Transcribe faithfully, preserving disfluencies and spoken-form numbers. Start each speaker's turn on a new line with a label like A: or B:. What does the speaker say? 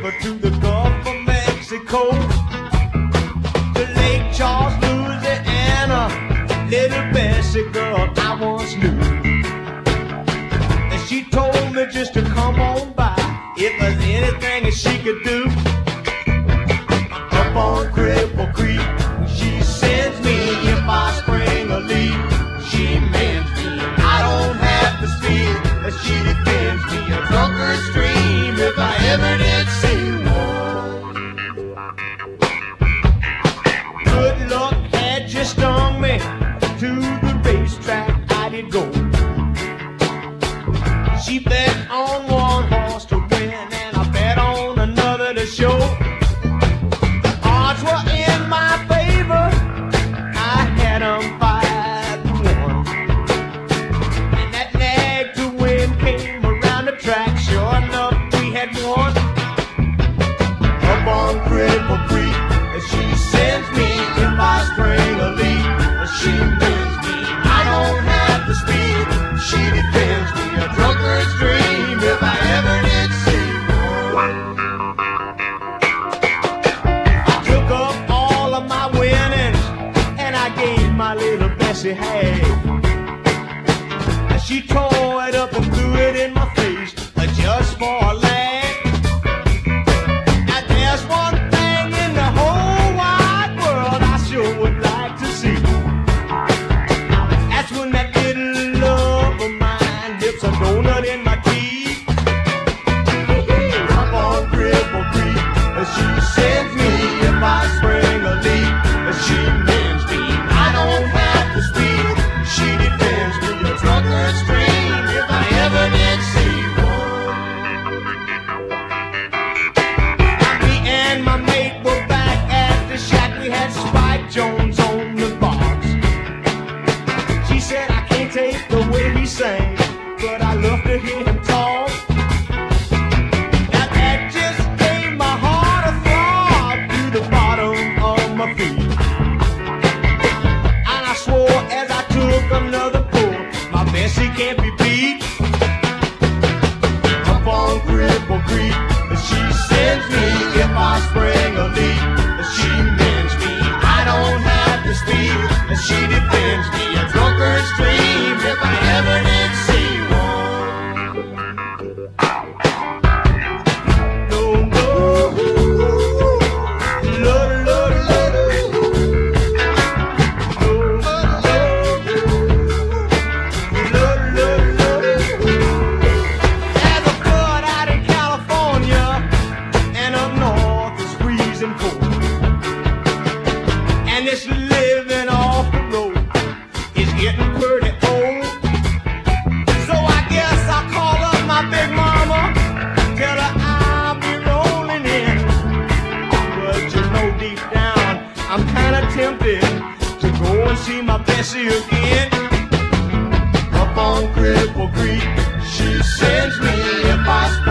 A: river to the Gulf of Mexico, to Lake Charles, Louisiana. Little Bessie girl I once knew, and she told me just to come on by if there's anything that she could do. Up on Cripple Creek, she sends me if I spring a leak. She mends me, I don't have to speak, but she defends me a drunken stream if I ever did see one. Good luck had just stung me. To the racetrack I did go. She bet on one horse to win, and I bet on another to show. The odds were in my favor, I had them five to one. And that nag to win came around the track, sure enough we had won. Up on Cripple Creek, and she sends me if I spring a leak. She bends me, I don't have to speak. She defends me, a drunkard's dream if I ever did see one. I took up all of my winnings and I gave my little Bessie half. And she tore it up and threw it in my face just for a laugh. Now there's one thing in the whole wide world I sure would like to see. When that little love of mine dips a donut in my teeth. Up on Cripple Creek, she sends me if I spring a leak. She mends me, I don't have to speak. She defends me, a drunkard stream if I ever did see one. Me and my mate were back at the shack. We had Spike Jones on the box. She said, I can't take the way he sang, but I love to hear him talk. Now that just gave my heart a throb to the bottom of my feet. And I swore as I took another pull, my Bessie can't be beat. Up on Cripple Creek, she sends me if I spring a leak. She mends me, I don't have to speak. She defends me, a drunkard stream if I ever did see one. No, no, Lord, Lord, Lord. No, Lord, Lord, Lord. There's a flood out in California, and up north is freezing cold. And it's living off the road is getting pretty old. So I guess I'll call up my big mama, tell her I'll be rolling in. But you know deep down I'm kinda tempted to go and see my Bessie again. Up on Cripple Creek, she sends me if I